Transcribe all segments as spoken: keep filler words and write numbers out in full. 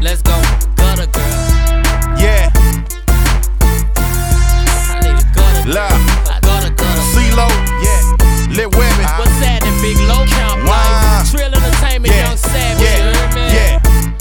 Let's go. Gutter girl. Yeah. I need a gutter girl. La. A gutter gutter. C-Lo. Yeah. Lil Webby. What's that in Big Low Count? Wow. Trill Entertainment, Yeah. Young Savage, Yeah. you heard me? Yeah.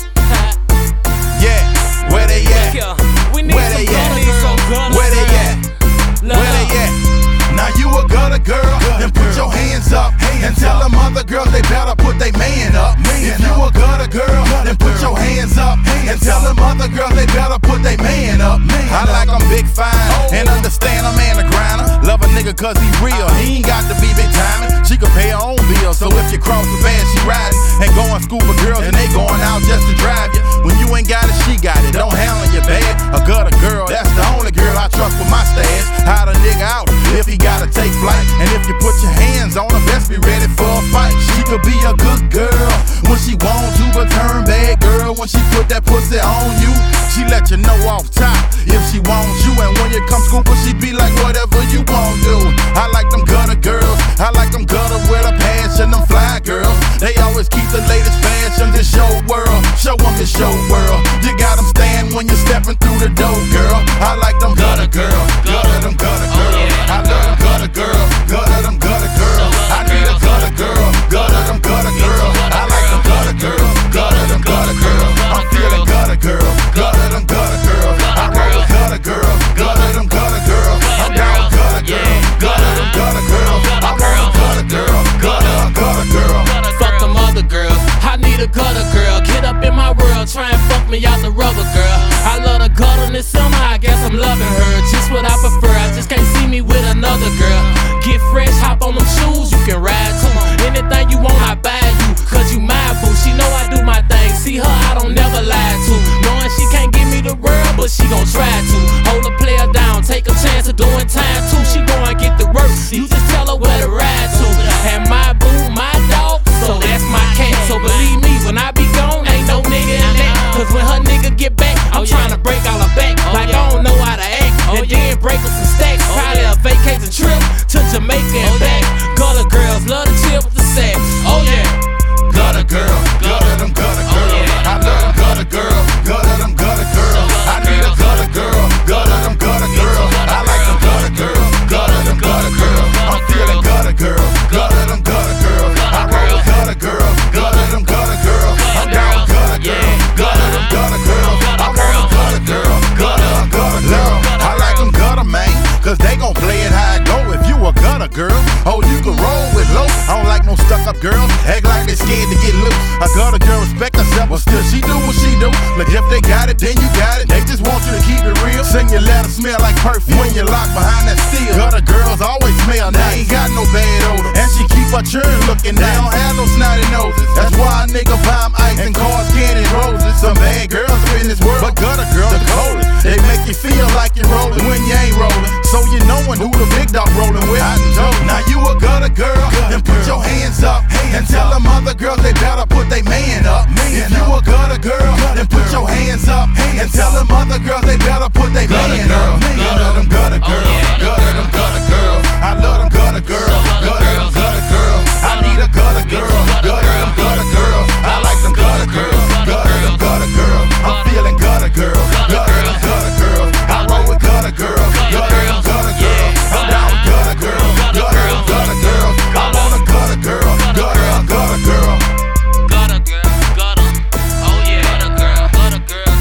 Yeah. Where they at? Yeah. We need Where some they gutter at? girls. Where they at? Love. Where they at? Now you a gutter girl, then put your hands up and tell them other girls they better put they man up. If you a gutter girl, then put your hands up and tell them other girls they better put they man up. I like them big fine and understand a man a grinder. Love a nigga cause he real, he ain't got to be big timing. She can pay her own bills, so if you cross the band, she riding and going scuba girls and they going out just to drive you. When you ain't got it, she got it. Don't handle your bad. A gutter girl, that's the only girl I trust with my stash. Hide a nigga out if he gotta take flight, and if you put your hands on her, best be ready for a fight. She could be a good girl when she want to, but turn bad girl when she put that pussy on you. She let you know off top if she wants you, and when you come scooping, she be like whatever you want to. I like them gutter girls, I like them gutter with a passion, them fly girls. They always keep the latest fashion. This your world, show them this your world. You got them stand when you're stepping through the door, girl. I like them gutter girls, gutter them gutter girls. I love them gutter girls, gutter them gutter girls. I need a gutter girl, gutter them gutter girls. I like them gutter girls, gutter them gutter girls. I'm feeling gutter girl, gutter them gutter girls. I roll with gutter girls, gutter them gutter girls. I'm down with gutter girls, gutter them gutter girls. I roll with gutter girls, gutter them gutter girls. Fuck them other girls, I need a gutter girl. Get up in my world, try and fuck me out the rubber girl. I love the gutter this summer, I guess I'm loving her. Just what I prefer, I just can't see me with another girl. Get fresh, hop on them shoes, you can ride too. Anything you want, I buy you, cause you my boo. She know I do my thing, see her, I don't never lie to. Knowing she can't give me the world, but she gon' try to. Hold a player down, take a chance of doing time too. She go and get the work, you just tell her where to ride to. And my boo, my dog, so that's my cat. So believe me, when I be gone, ain't no nigga in that. Cause when her nigga get back, I'm tryna break all her back. Like I don't know how to act, and then break her some stacks. Probably a vacation trip to Jamaica and back. Gutter girls love to chill with the sack. Oh yeah. Gutter girl, gutter them gutter girls. I love them gutter girls, gutter them gutter girls. I need a gutter girl, gutter them gutter girls. I like them gutter girls, gutter them gutter girls. I'm feeling gutter girls, gutter them gutter girls. I roll with gutter girls, gutter them gutter girls. I'm down with gutter girls, gutter them gutter girls. I roll with gutter girls, gutter them gutter girls. I like them gutter man, cause they gon' play it how it go. If you a gutter girl, oh you can roll with low. I don't like no stuck up girls, act like they scared to get loose. A gutter girl respect herself, but still she do what she do. Like if they got it, then you got it. They just want you to keep it real. Sing your letter smell like perfume when you're locked behind that steel. Gutter girls always smell nice, they ain't got no bad odor, and she keep her churn looking nice. They don't have no snotty noses, that's why a nigga buy 'em ice and cars, candy, roses. Some bad girls are in this world, but gutter girls the coldest. They make you feel like you're rolling when you ain't rolling. So you knowin' who the big dog rolling with. I done told. Now you a gutter girl, then put your hands up and tell them other girls they better put they man up. If you a gutter girl, then put your hands up and tell them other girls they better put they man up. Gutter them gutter girls, gutter them gutter girls. I love them gutter girls, gutter them gutter girls. I need a gutter girl, gutter them gutter girls. I like them gutter girls, gutter them gutter girls. I'm feeling gutter girls, gutter them gutter girls. I roll with gutter girls, gutter them gutter girls. I'm down with gutter girls, gutter them gutter girls. I want a gutter girl, gutter them gutter girl. Gutter girl, gutter, oh yeah, gutter girl, gutter girl.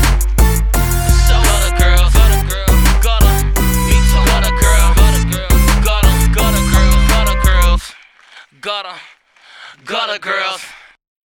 So gutter girl, gutter girl, gutter. Me too, gutter girl, gutter girl, gutter, gutter girl, gutter girls, gutter, gutter girls.